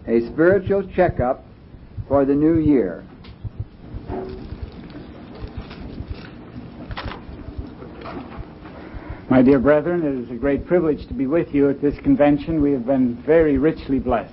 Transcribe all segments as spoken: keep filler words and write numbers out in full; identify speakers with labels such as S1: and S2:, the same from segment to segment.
S1: a spiritual checkup for the new year.
S2: My dear brethren, it is a great privilege to be with you at this convention. We have been very richly blessed.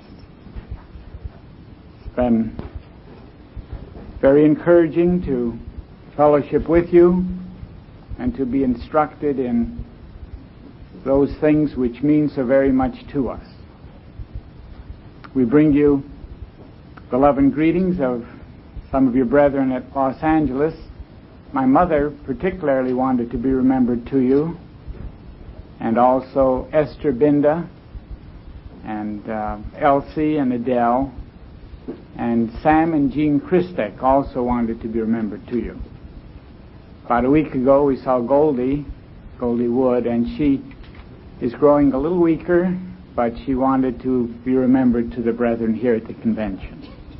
S2: It's been very encouraging to fellowship with you and to be instructed in those things which mean so very much to us. We bring you the love and greetings of some of your brethren at Los Angeles. My mother particularly wanted to be remembered to you, and also Esther Binda, and uh, Elsie and Adele, and Sam and Jean Christek also wanted to be remembered to you. About a week ago we saw Goldie, Goldie Wood, and she is growing a little weaker, but she wanted to be remembered to the brethren here at the convention.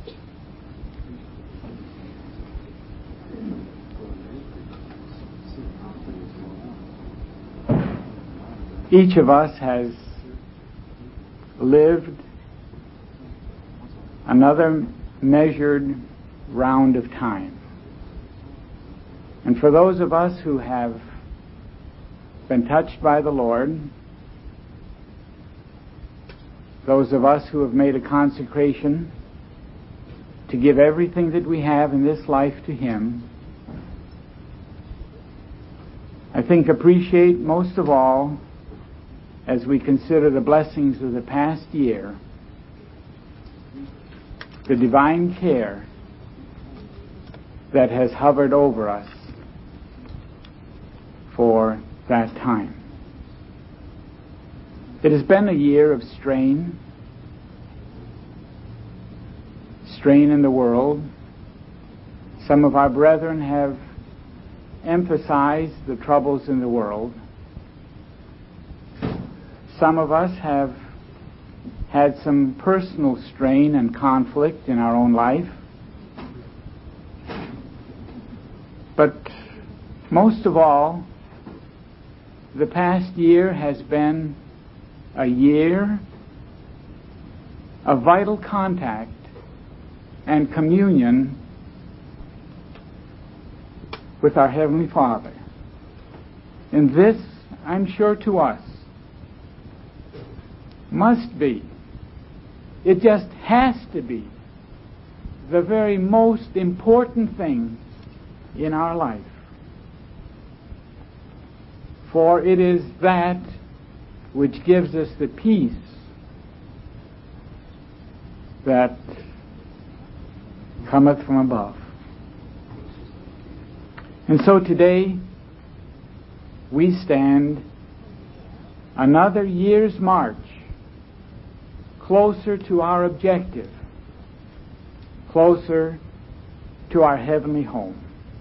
S2: Each of us has lived another measured round of time. And for those of us who have been touched by the Lord, those of us who have made a consecration to give everything that we have in this life to Him, I think appreciate most of all, as we consider the blessings of the past year, the divine care that has hovered over us for that time. It has been a year of strain, strain in the world. Some of our brethren have emphasized the troubles in the world. Some of us have had some personal strain and conflict in our own life. But most of all, the past year has been a year of vital contact and communion with our Heavenly Father. And this, I'm sure, to us, must be, it just has to be, the very most important thing in our life. For it is that which gives us the peace that cometh from above. And so today we stand another year's march closer to our objective, closer to our heavenly home.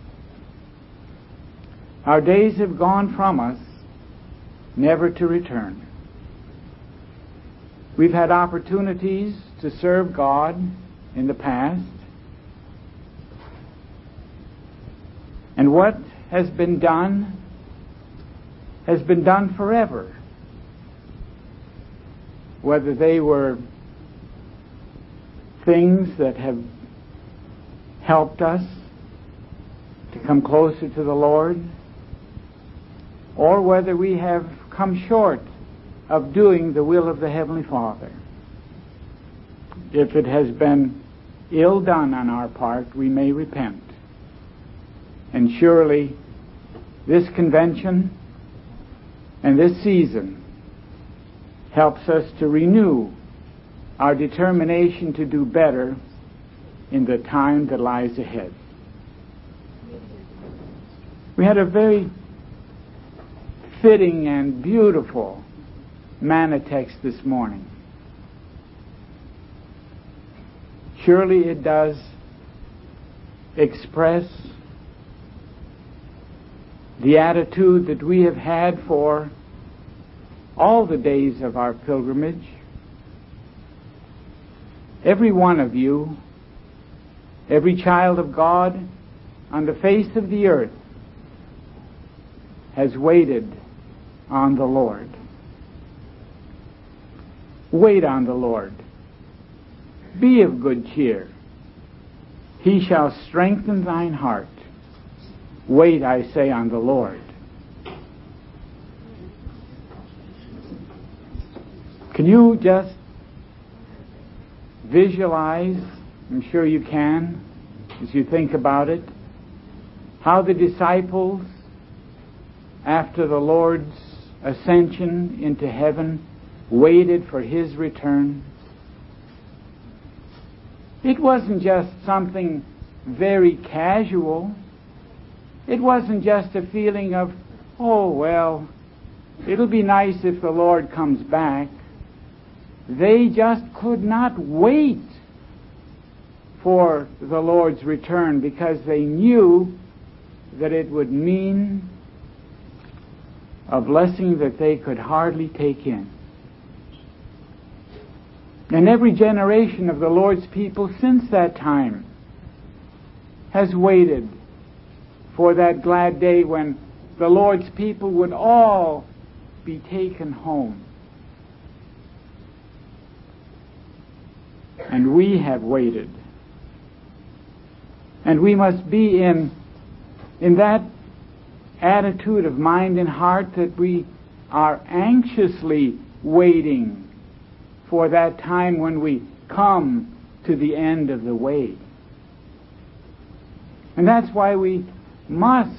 S2: Our days have gone from us, never to return. We've had opportunities to serve God in the past, and what has been done has been done forever. Whether they were things that have helped us to come closer to the Lord, or whether we have come short of doing the will of the Heavenly Father. If it has been ill done on our part, we may repent. And surely this convention and this season helps us to renew our determination to do better in the time that lies ahead. We had a very fitting and beautiful manna text this morning. Surely it does express the attitude that we have had for all the days of our pilgrimage. Every one of you, every child of God on the face of the earth, has waited on the Lord. Wait on the Lord. Be of good cheer. He shall strengthen thine heart. Wait, I say, on the Lord. Can you just visualize, I'm sure you can, as you think about it, how the disciples, after the Lord's ascension into heaven, waited for His return? It wasn't just something very casual. It wasn't just a feeling of, oh, well, it'll be nice if the Lord comes back. They just could not wait for the Lord's return because they knew that it would mean a blessing that they could hardly take in. And every generation of the Lord's people since that time has waited for that glad day when the Lord's people would all be taken home. And we have waited. And we must be in, in that attitude of mind and heart that we are anxiously waiting for that time when we come to the end of the way. And that's why we must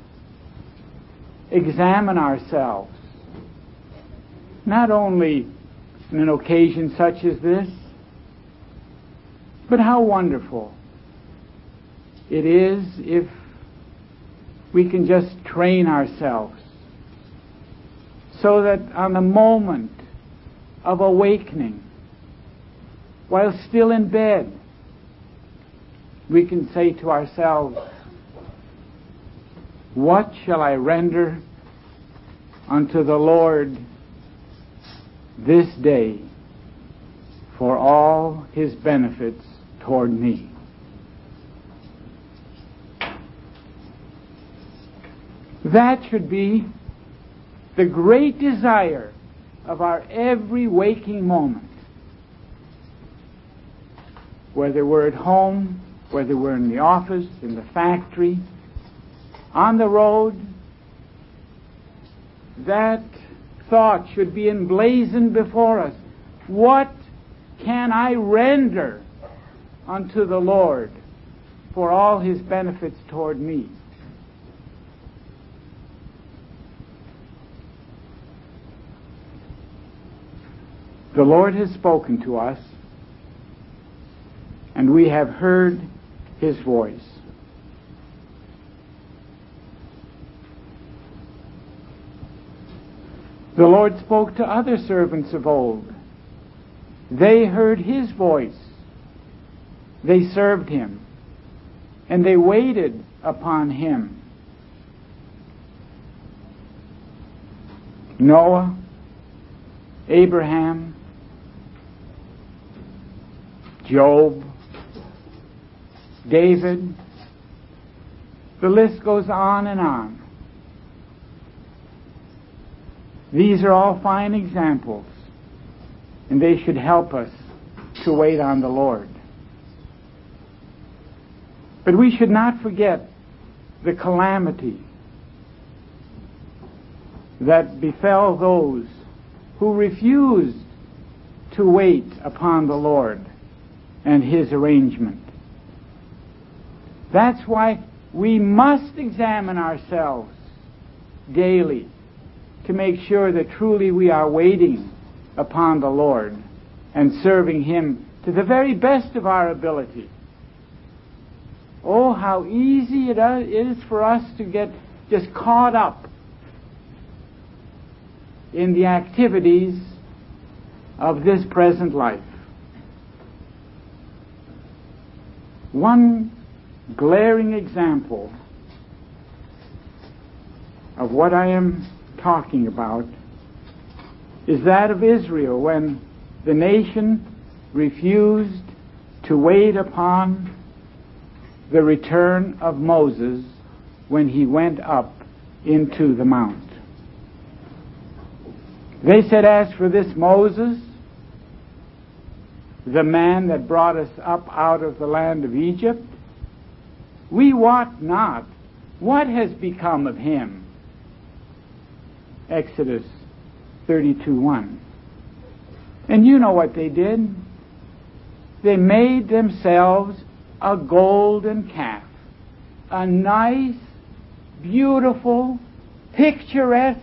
S2: examine ourselves, not only in an occasion such as this, but how wonderful it is if we can just train ourselves so that on the moment of awakening, while still in bed, we can say to ourselves, what shall I render unto the Lord this day for all His benefits toward me? That should be the great desire of our every waking moment. Whether we're at home, whether we're in the office, in the factory, on the road, that thought should be emblazoned before us. What can I render unto the Lord for all His benefits toward me? The Lord has spoken to us, and we have heard His voice. The Lord spoke to other servants of old. They heard His voice. They served Him, and they waited upon Him. Noah, Abraham, Job, David, the list goes on and on. These are all fine examples, and they should help us to wait on the Lord. But we should not forget the calamity that befell those who refused to wait upon the Lord and His arrangement. That's why we must examine ourselves daily to make sure that truly we are waiting upon the Lord and serving Him to the very best of our ability. Oh, how easy it is for us to get just caught up in the activities of this present life. One glaring example of what I am talking about is that of Israel when the nation refused to wait upon the return of Moses when he went up into the mount. They said, as for this Moses, the man that brought us up out of the land of Egypt, we wot not what has become of him. Exodus thirty-two one. And you know what they did? They made themselves a golden calf, a nice, beautiful, picturesque,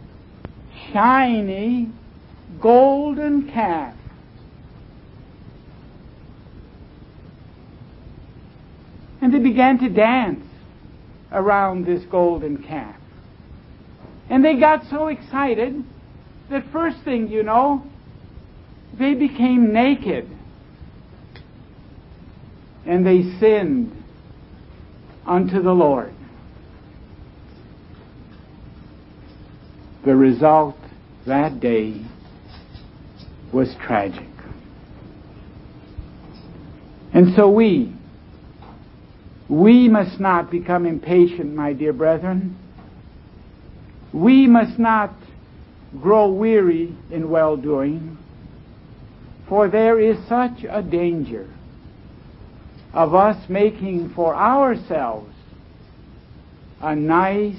S2: shiny, golden calf. And they began to dance around this golden calf. And they got so excited that first thing you know, they became naked. And they sinned unto the Lord. The result that day was tragic. And so we, we must not become impatient, my dear brethren. We must not grow weary in well-doing, for there is such a danger of us making for ourselves a nice,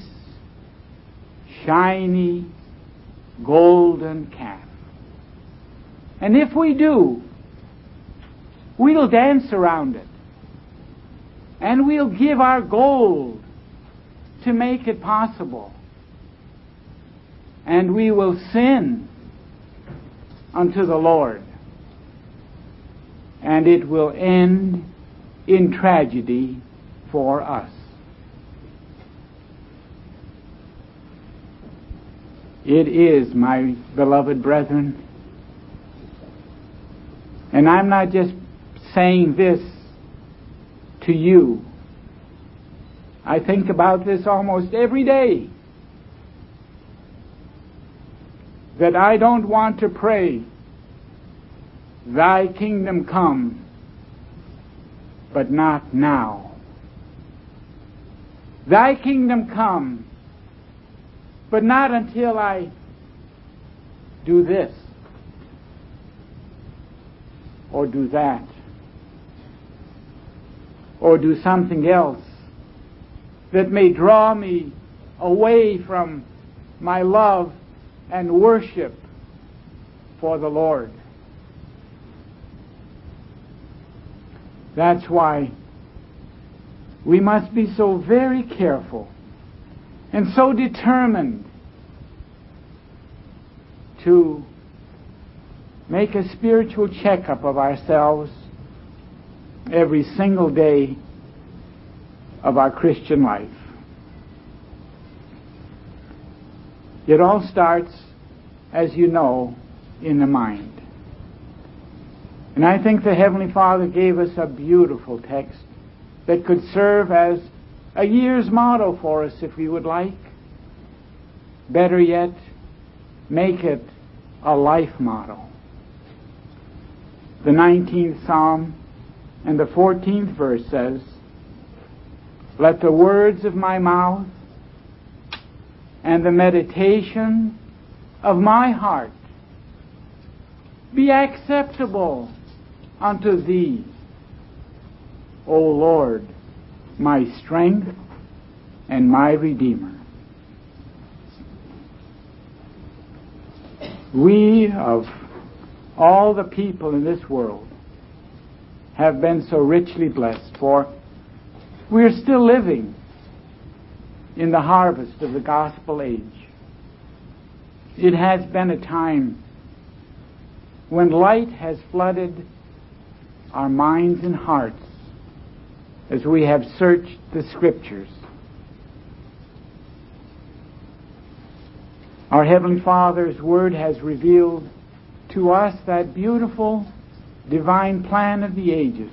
S2: shiny, golden calf. And if we do, we'll dance around it. And we'll give our gold to make it possible. And we will sin unto the Lord. And it will end in tragedy for us. It is, my beloved brethren, and I'm not just saying this to you. I think about this almost every day. That I don't want to pray, Thy kingdom come, but not now. Thy kingdom come, but not until I do this or do that or do something else that may draw me away from my love and worship for the Lord. That's why we must be so very careful and so determined to make a spiritual checkup of ourselves every single day of our Christian life. It all starts, as you know, in the mind. And I think the Heavenly Father gave us a beautiful text that could serve as a year's motto for us if we would like. Better yet, make it a life motto. The nineteenth Psalm and the fourteenth verse says, "Let the words of my mouth and the meditation of my heart be acceptable unto Thee, O Lord, my strength and my Redeemer." We, of all the people in this world, have been so richly blessed, for we are still living in the harvest of the gospel age. It has been a time when light has flooded our minds and hearts as we have searched the Scriptures. Our Heavenly Father's Word has revealed to us that beautiful divine plan of the ages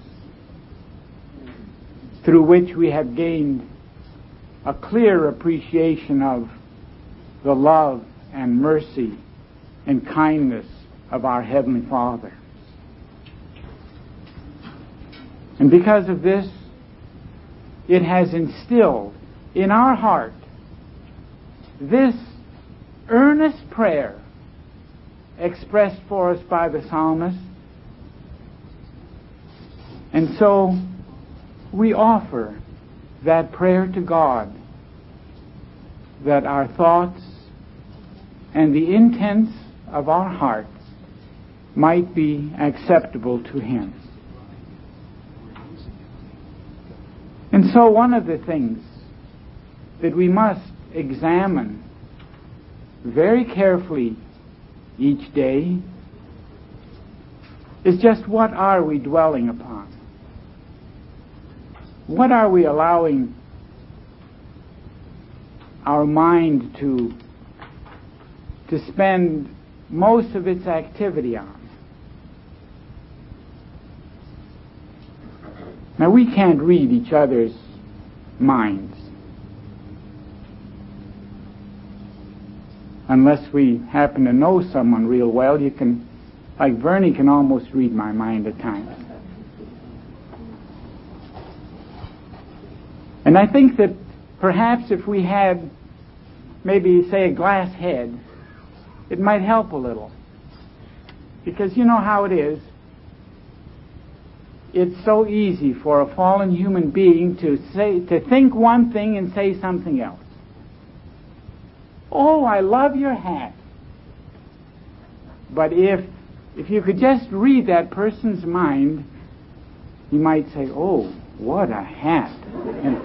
S2: through which we have gained a clear appreciation of the love and mercy and kindness of our Heavenly Father. And because of this, it has instilled in our heart this earnest prayer expressed for us by the psalmist, And so we offer that prayer to God, that our thoughts and the intents of our hearts might be acceptable to Him. And so one of the things that we must examine very carefully each day is just what are we dwelling upon? What are we allowing our mind to to spend most of its activity on? Now, we can't read each other's minds unless we happen to know someone real well. You can, like Bernie can almost read my mind at times. And I think that perhaps if we had maybe, say, a glass head, it might help a little. Because you know how it is. It's so easy for a fallen human being to say, to think one thing and say something else. Oh, I love your hat. But if if you could just read that person's mind, you might say, oh, what a hat. And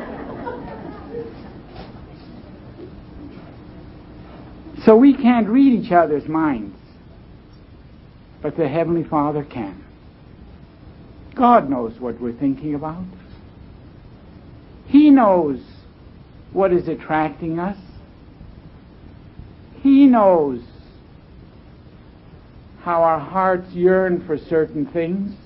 S2: so we can't read each other's minds, but the Heavenly Father can. God knows what we're thinking about. He knows what is attracting us. He knows how our hearts yearn for certain things.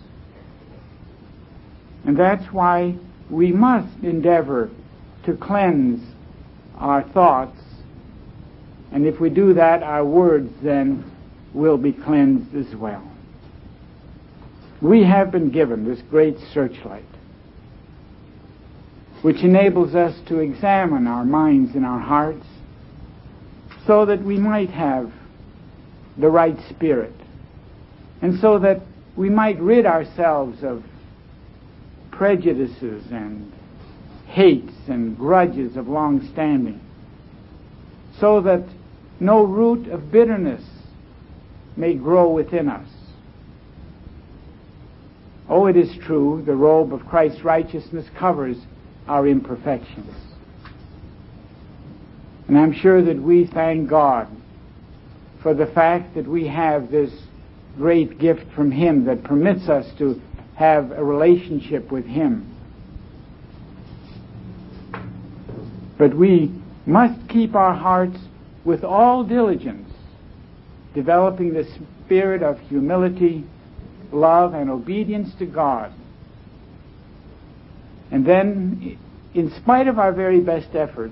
S2: And that's why we must endeavor to cleanse our thoughts. And if we do that, our words then will be cleansed as well. We have been given this great searchlight, which enables us to examine our minds and our hearts so that we might have the right spirit, and so that we might rid ourselves of prejudices and hates and grudges of long standing, so that no root of bitterness may grow within us. Oh, it is true, the robe of Christ's righteousness covers our imperfections. And I'm sure that we thank God for the fact that we have this great gift from Him that permits us to have a relationship with Him. But we must keep our hearts with all diligence, developing the spirit of humility, love, and obedience to God. And then, in spite of our very best efforts,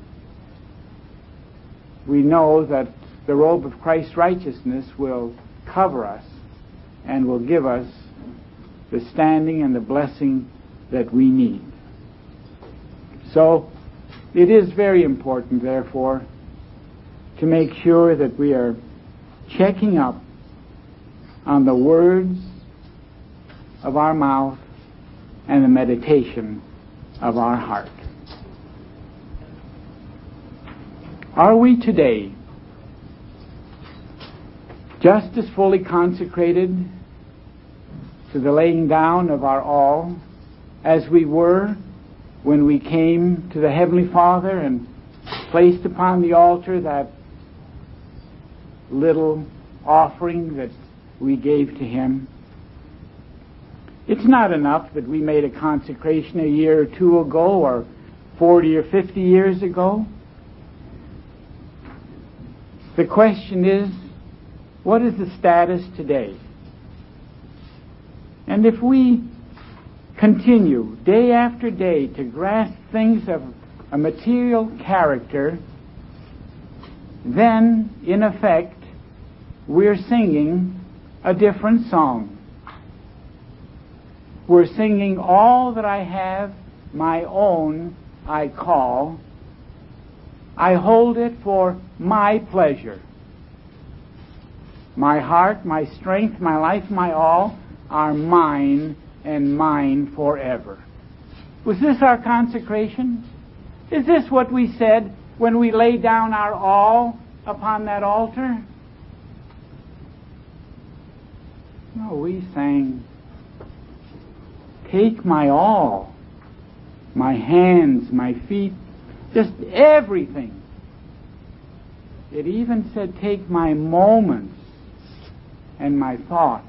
S2: we know that the robe of Christ's righteousness will cover us and will give us the standing and the blessing that we need. So, it is very important, therefore, to make sure that we are checking up on the words of our mouth and the meditation of our heart. Are we today just as fully consecrated to the laying down of our all as we were when we came to the Heavenly Father and placed upon the altar that little offering that we gave to Him? It's not enough that we made a consecration a year or two ago or forty or fifty years ago. The question is, what is the status today? And if we continue day after day to grasp things of a material character, then, in effect, we're singing a different song. We're singing, all that I have, my own, I call. I hold it for my pleasure. My heart, my strength, my life, my all are mine and mine forever. Was this our consecration? Is this what we said when we laid down our all upon that altar? No, we sang, take my all, my hands, my feet, just everything. It even said, take my moments and my thoughts.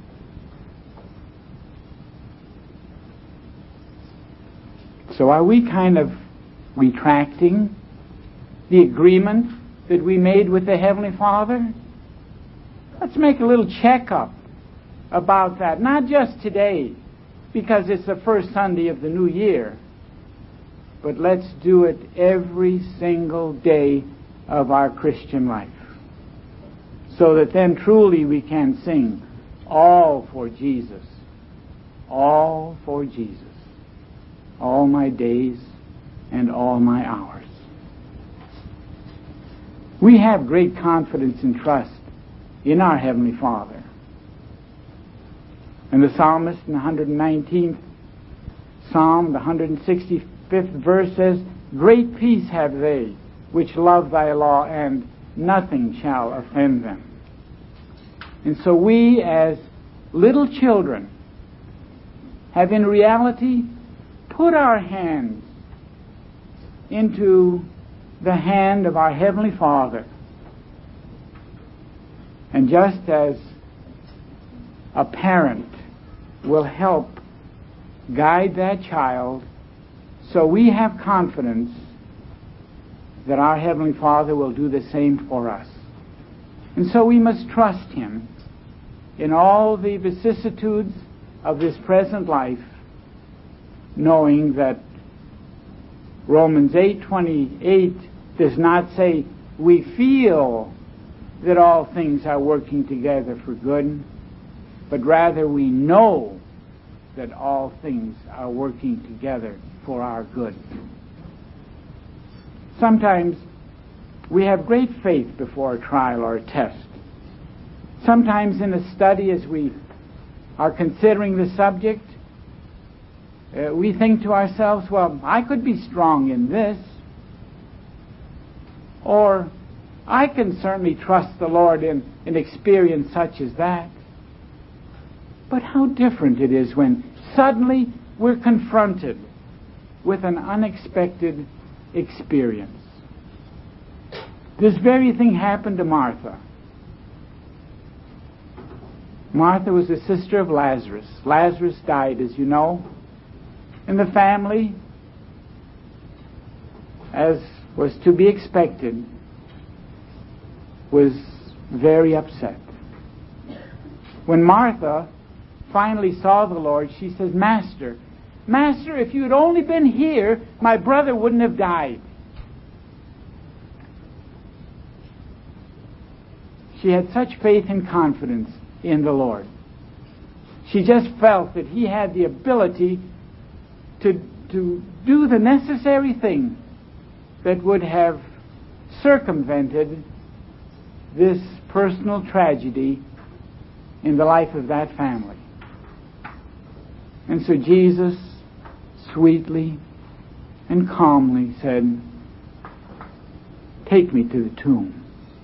S2: So are we kind of retracting the agreement that we made with the Heavenly Father? Let's make a little checkup about that. Not just today, because it's the first Sunday of the new year, but let's do it every single day of our Christian life, so that then truly we can sing, all for Jesus, all for Jesus, all my days and all my hours. We have great confidence and trust in our Heavenly Father. And the psalmist in the one hundred nineteenth Psalm, the one hundred sixty-fifth verse says, great peace have they which love thy law, and nothing shall offend them. And so we, as little children, have in reality put our hands into the hand of our Heavenly Father. And just as a parent will help guide that child, so we have confidence that our Heavenly Father will do the same for us. And so we must trust Him in all the vicissitudes of this present life, knowing that Romans eight twenty-eight does not say we feel that all things are working together for good, but rather we know that all things are working together for our good. Sometimes we have great faith before a trial or a test. Sometimes in a study, as we are considering the subject, uh, we think to ourselves, well, I could be strong in this, or I can certainly trust the Lord in an experience such as that. But how different it is when suddenly we're confronted with an unexpected experience. This very thing happened to Martha. Martha was the sister of Lazarus. Lazarus died, as you know. And the family, as was to be expected, was very upset. When Martha finally saw the Lord, she says, Master, Master, if you had only been here, my brother wouldn't have died. She had such faith and confidence in the Lord. She just felt that He had the ability to, to do the necessary thing that would have circumvented this personal tragedy in the life of that family. And so Jesus sweetly and calmly said, take me to the tomb.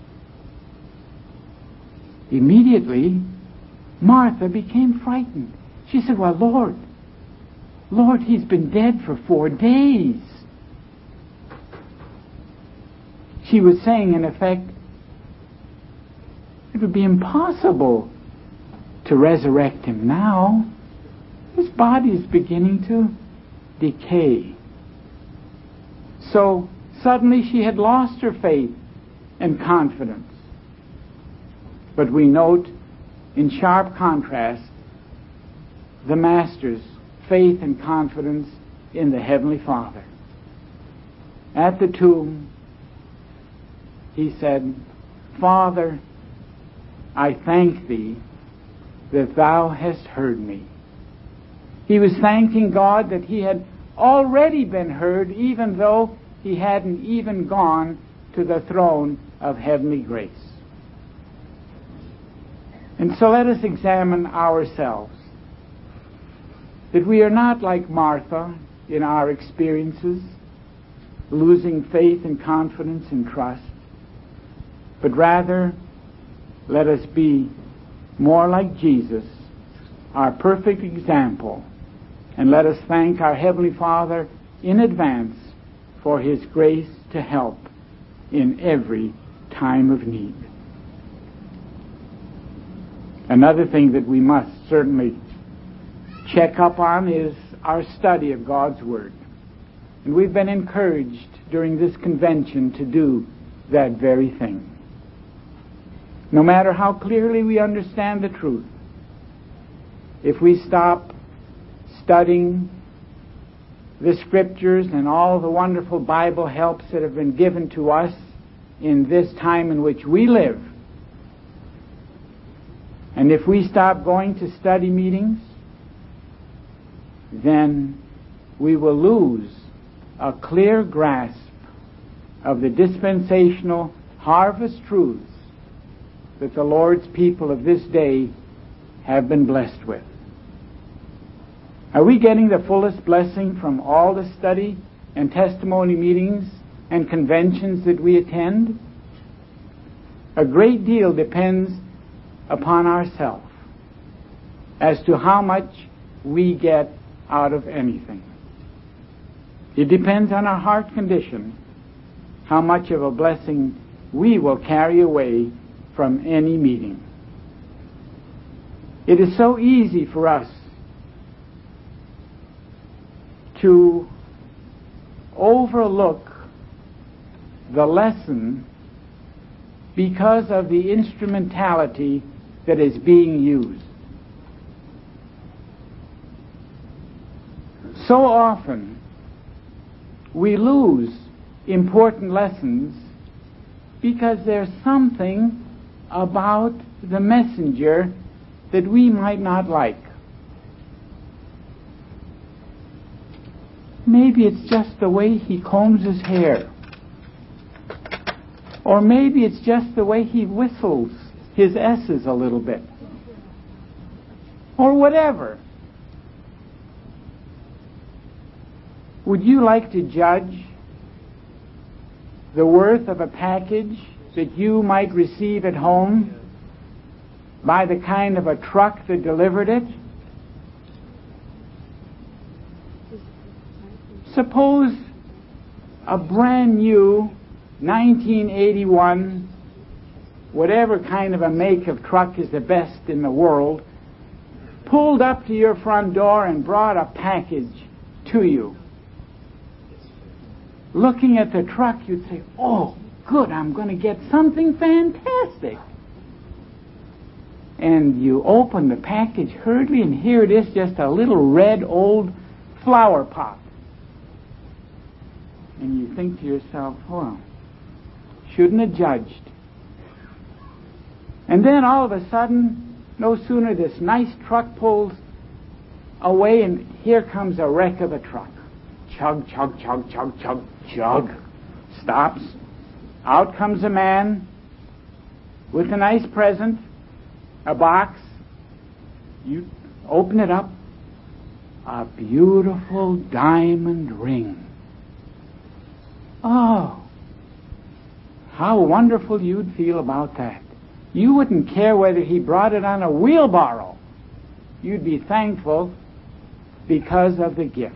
S2: Immediately, Martha became frightened. She said, well, Lord, Lord, he's been dead for four days. She was saying, in effect, it would be impossible to resurrect him now. His body is beginning to decay. So suddenly she had lost her faith and confidence. But we note in sharp contrast the Master's faith and confidence in the Heavenly Father. At the tomb, he said, Father, I thank thee that thou hast heard me. He was thanking God that he had already been heard, even though he hadn't even gone to the throne of heavenly grace. And so let us examine ourselves. that we are not like Martha in our experiences, losing faith and confidence and trust, but rather let us be more like Jesus, our perfect example, and let us thank our Heavenly Father in advance for His grace to help in every time of need. Another thing that we must certainly check up on is our study of God's Word. And we've been encouraged during this convention to do that very thing. No matter how clearly we understand the truth, if we stop studying the Scriptures and all the wonderful Bible helps that have been given to us in this time in which we live, and if we stop going to study meetings, then we will lose a clear grasp of the dispensational harvest truths that the Lord's people of this day have been blessed with. Are we getting the fullest blessing from all the study and testimony meetings and conventions that we attend? A great deal depends upon ourselves as to how much we get out of anything. It depends on our heart condition how much of a blessing we will carry away from any meeting. It is so easy for us to overlook the lesson because of the instrumentality that is being used. So often we lose important lessons because there's something about the messenger that we might not like. Maybe it's just the way he combs his hair. Or maybe it's just the way he whistles his S's a little bit. Or whatever. Would you like to judge the worth of a package that you might receive at home by the kind of a truck that delivered it? Suppose a brand new nineteen eighty-one, whatever kind of a make of truck is the best in the world, pulled up to your front door and brought a package to you. Looking at the truck, you'd say, "Oh, good, I'm going to get something fantastic." And you open the package hurriedly, and here it is, just a little red old flower pot. And you think to yourself, well, shouldn't have judged. And then all of a sudden, no sooner this nice truck pulls away, and here comes a wreck of a truck. Chug, chug, chug, chug, chug, chug. Stops. Out comes a man with a nice present, a box. You open it up. A beautiful diamond ring. Oh, how wonderful you'd feel about that. You wouldn't care whether he brought it on a wheelbarrow. You'd be thankful because of the gift.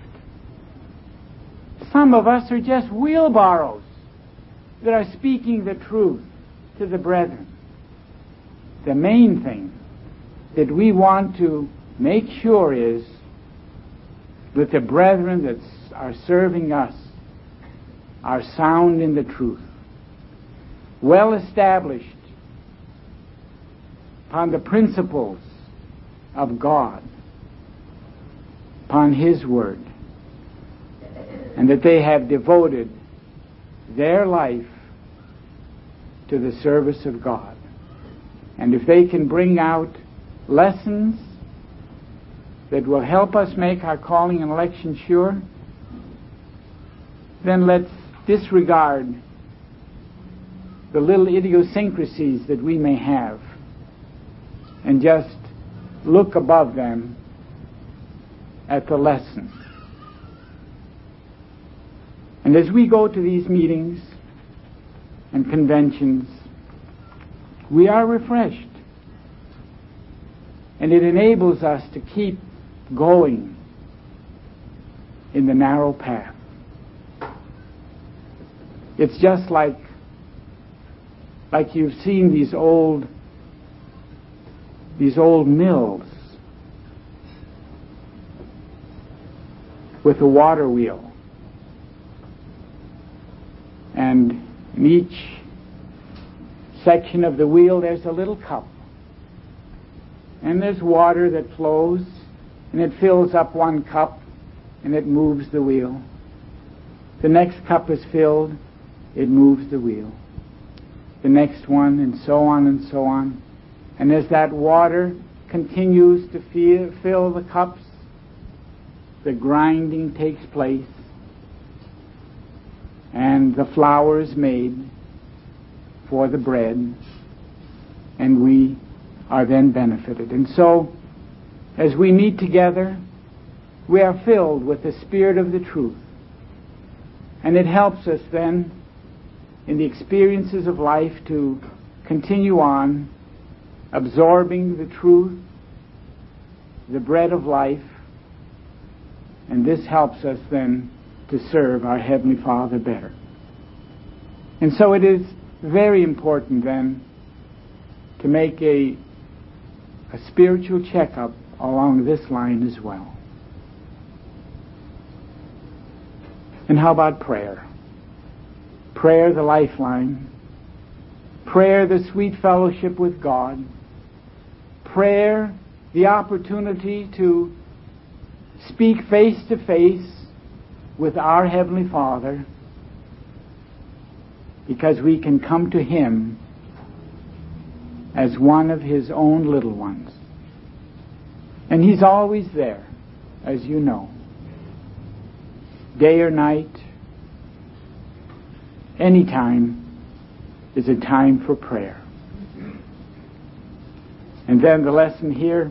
S2: Some of us are just wheelbarrows that are speaking the truth to the brethren. The main thing that we want to make sure is that the brethren that are serving us are sound in the truth, well established upon the principles of God, upon His Word, and that they have devoted their life to the service of God. And if they can bring out lessons that will help us make our calling and election sure, then let's disregard the little idiosyncrasies that we may have and just look above them at the lesson. And as we go to these meetings and conventions, we are refreshed. And it enables us to keep going in the narrow path. It's just like like you've seen these old these old mills with a water wheel. And in each section of the wheel there's a little cup. And there's water that flows, and it fills up one cup, and it moves the wheel. The next cup is filled, it moves the wheel. The next one, and so on and so on. And as that water continues to fill, fill the cups, the grinding takes place, and the flour is made for the bread, and we are then benefited. And so, as we meet together, we are filled with the Spirit of the truth. And it helps us then, in the experiences of life, to continue on absorbing the truth, the bread of life, and this helps us then to serve our Heavenly Father better. And so it is very important then to make a, a spiritual checkup along this line as well. And how about prayer? Prayer, the lifeline. Prayer, the sweet fellowship with God. Prayer, the opportunity to speak face to face with our Heavenly Father, because we can come to Him as one of His own little ones. And He's always there, as you know. Day or night, any time is a time for prayer. And then the lesson here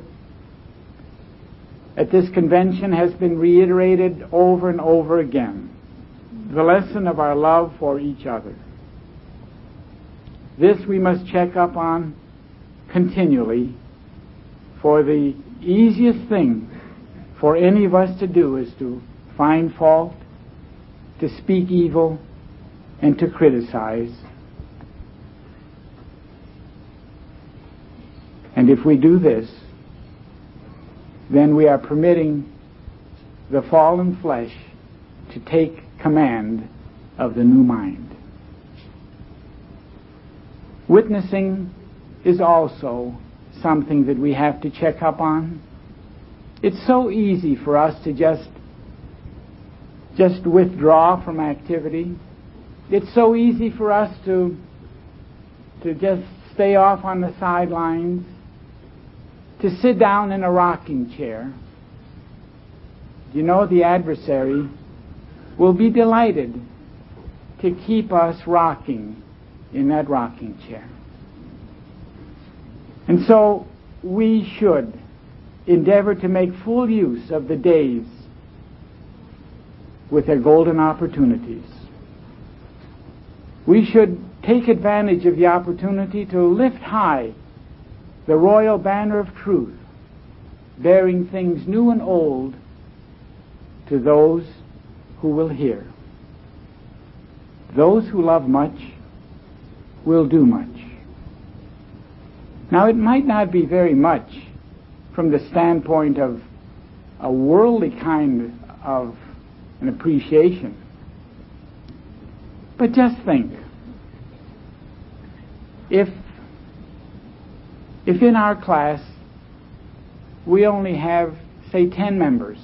S2: at this convention has been reiterated over and over again. The lesson of our love for each other. This we must check up on continually, for the easiest thing for any of us to do is to find fault, to speak evil, and to criticize. And if we do this, then we are permitting the fallen flesh to take command of the new mind. Witnessing is also something that we have to check up on. It's so easy for us to just just withdraw from activity. It's so easy for us to to just stay off on the sidelines, to sit down in a rocking chair. You know, the adversary will be delighted to keep us rocking in that rocking chair. And so we should endeavor to make full use of the days with their golden opportunities. We should take advantage of the opportunity to lift high the royal banner of truth, bearing things new and old to those who will hear. Those who love much will do much. Now, it might not be very much from the standpoint of a worldly kind of an appreciation. But just think, if if in our class we only have, say, ten members,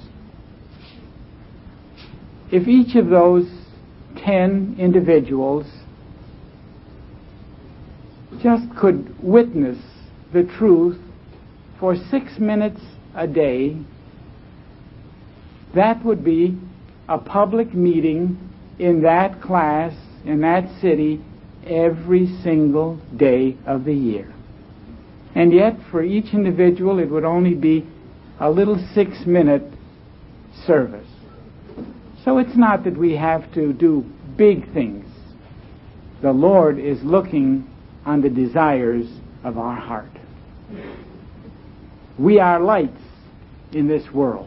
S2: if each of those ten individuals just could witness the truth for six minutes a day, that would be a public meeting in that class, in that city, every single day of the year. And yet, for each individual, it would only be a little six-minute service. So it's not that we have to do big things. The Lord is looking on the desires of our heart. We are lights in this world.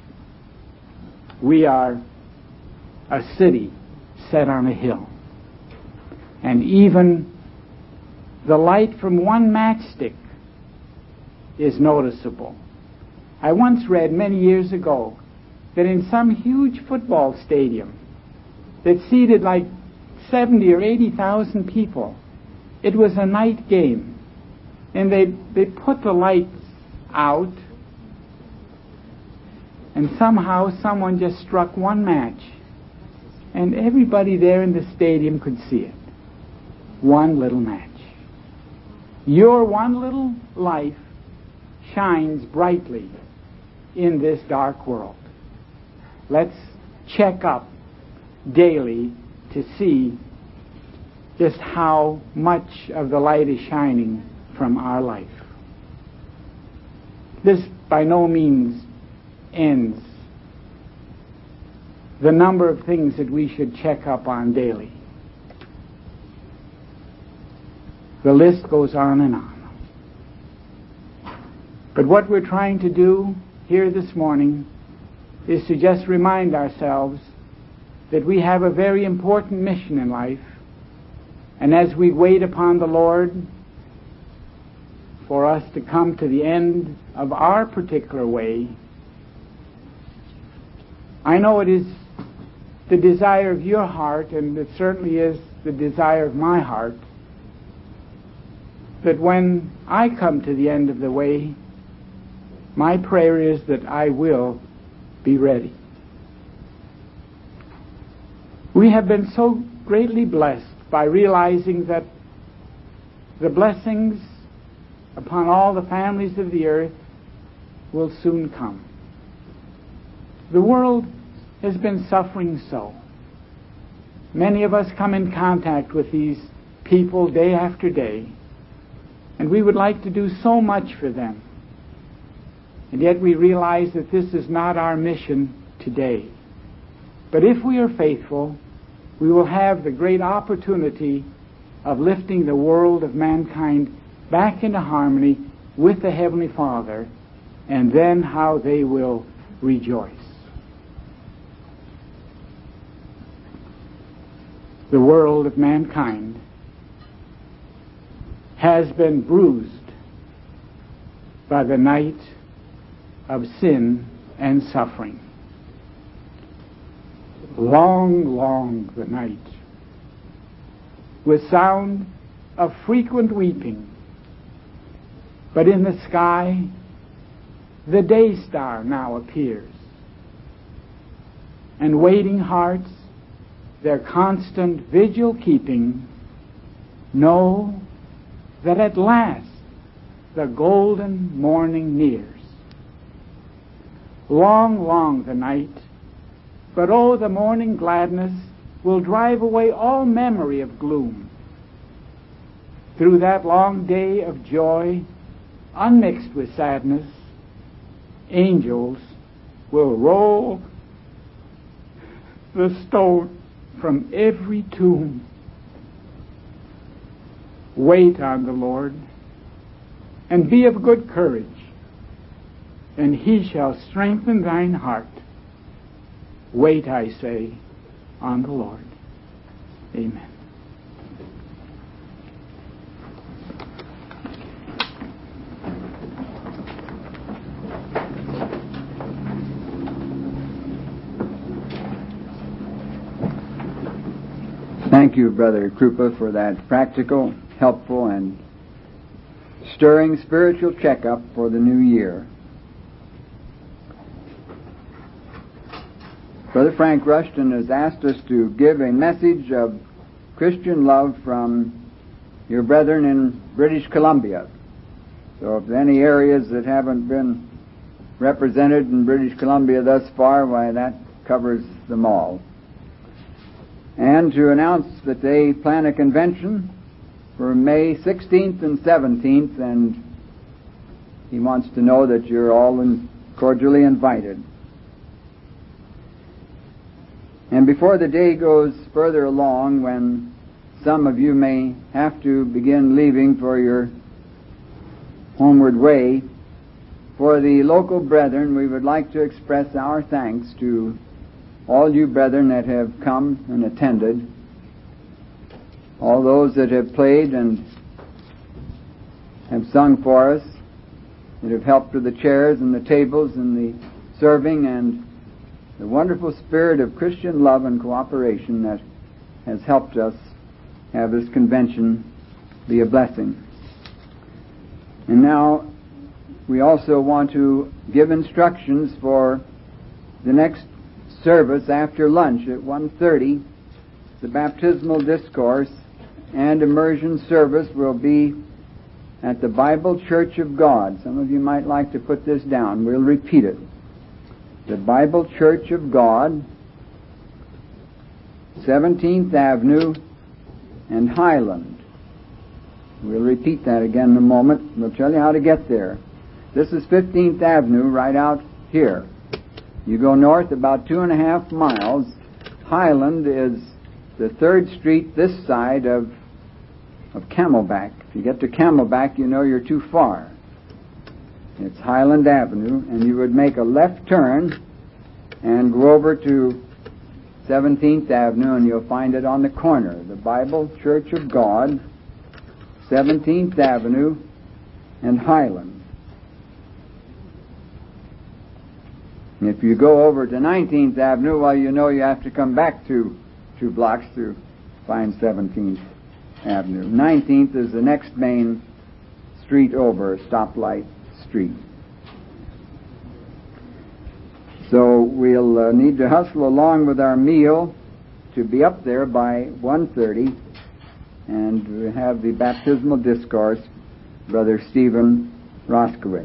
S2: We are a city set on a hill. And even the light from one matchstick is noticeable. I once read many years ago that in some huge football stadium that seated like seventy or eighty thousand people, it was a night game, and they they put the lights out, and somehow someone just struck one match, and everybody there in the stadium could see it. One little match. Your one little life shines brightly in this dark world. Let's check up daily to see just how much of the light is shining from our life. This by no means ends the number of things that we should check up on daily. The list goes on and on. But what we're trying to do here this morning is to just remind ourselves that we have a very important mission in life, and as we wait upon the Lord for us to come to the end of our particular way, I know it is the desire of your heart, and it certainly is the desire of my heart, that when I come to the end of the way, my prayer is that I will be ready. We have been so greatly blessed by realizing that the blessings upon all the families of the earth will soon come. The world has been suffering so. Many of us come in contact with these people day after day, and we would like to do so much for them. And yet we realize that this is not our mission today. But if we are faithful, we will have the great opportunity of lifting the world of mankind back into harmony with the Heavenly Father, and then how they will rejoice. The world of mankind has been bruised by the night of sin and suffering. Long, long the night, with sound of frequent weeping, but in the sky the day star now appears, and waiting hearts, their constant vigil keeping, know that at last the golden morning nears. Long, long the night, but oh, the morning gladness will drive away all memory of gloom. Through that long day of joy, unmixed with sadness, angels will roll the stone from every tomb. Wait on the Lord, and be of good courage, and he shall strengthen thine heart. Wait, I say, on the Lord. Amen.
S1: Thank you, Brother Krupa, for that practical, helpful, and stirring spiritual checkup for the new year. Brother Frank Rushton has asked us to give a message of Christian love from your brethren in British Columbia. So if any areas that haven't been represented in British Columbia thus far, why, that covers them all. And to announce that they plan a convention for May sixteenth and seventeenth, and he wants to know that you're all in cordially invited. And before the day goes further along, when some of you may have to begin leaving for your homeward way, for the local brethren, we would like to express our thanks to all you brethren that have come and attended, all those that have played and have sung for us, that have helped with the chairs and the tables and the serving, and the wonderful spirit of Christian love and cooperation that has helped us have this convention be a blessing. And now we also want to give instructions for the next service after lunch at one thirty. The baptismal discourse and immersion service will be at the Bible Church of God. Some of you might like to put this down. We'll repeat it. The Bible Church of God, seventeenth Avenue and Highland. We'll repeat that again in a moment. We'll tell you how to get there. This is fifteenth Avenue right out here. You go north about two and a half miles. Highland is the third street this side of, of Camelback. If you get to Camelback, you know you're too far. It's Highland Avenue, and you would make a left turn and go over to seventeenth Avenue, and you'll find it on the corner. The Bible Church of God, seventeenth Avenue and Highland. And if you go over to nineteenth Avenue, well, you know you have to come back two, two blocks to find seventeenth Avenue. nineteenth is the next main street over, stoplight street. So we'll uh, need to hustle along with our meal to be up there by one thirty, and we have the baptismal discourse, Brother Stephen Roskowitz.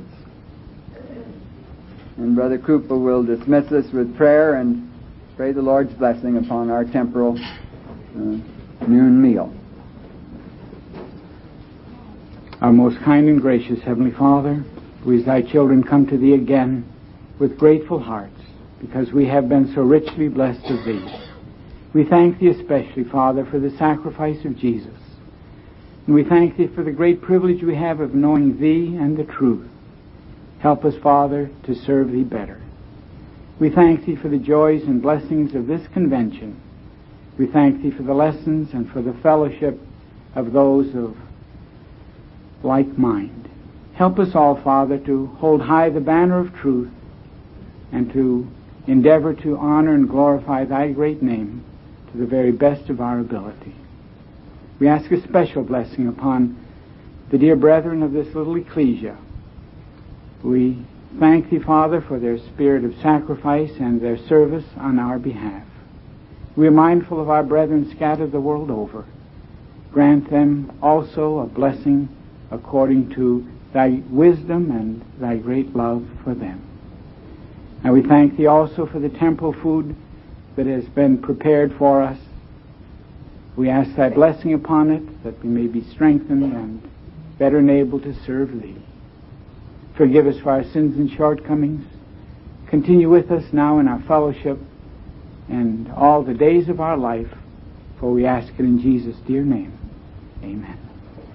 S1: And Brother Krupa will dismiss us with prayer and pray the Lord's blessing upon our temporal uh, noon meal.
S2: Our most kind and gracious Heavenly Father, we as thy children come to thee again with grateful hearts, because we have been so richly blessed of thee. We thank thee especially, Father, for the sacrifice of Jesus. And we thank thee for the great privilege we have of knowing thee and the truth. Help us, Father, to serve thee better. We thank thee for the joys and blessings of this convention. We thank thee for the lessons and for the fellowship of those of like mind. Help us all, Father, to hold high the banner of truth and to endeavor to honor and glorify thy great name to the very best of our ability. We ask a special blessing upon the dear brethren of this little ecclesia. We thank thee, Father, for their spirit of sacrifice and their service on our behalf. We are mindful of our brethren scattered the world over. Grant them also a blessing according to thy wisdom and thy great love for them. And we thank thee also for the temple food that has been prepared for us. We ask thy blessing upon it, that we may be strengthened and better enabled to serve thee. Forgive us for our sins and shortcomings. Continue with us now in our fellowship and all the days of our life, for we ask it in Jesus' dear name. Amen.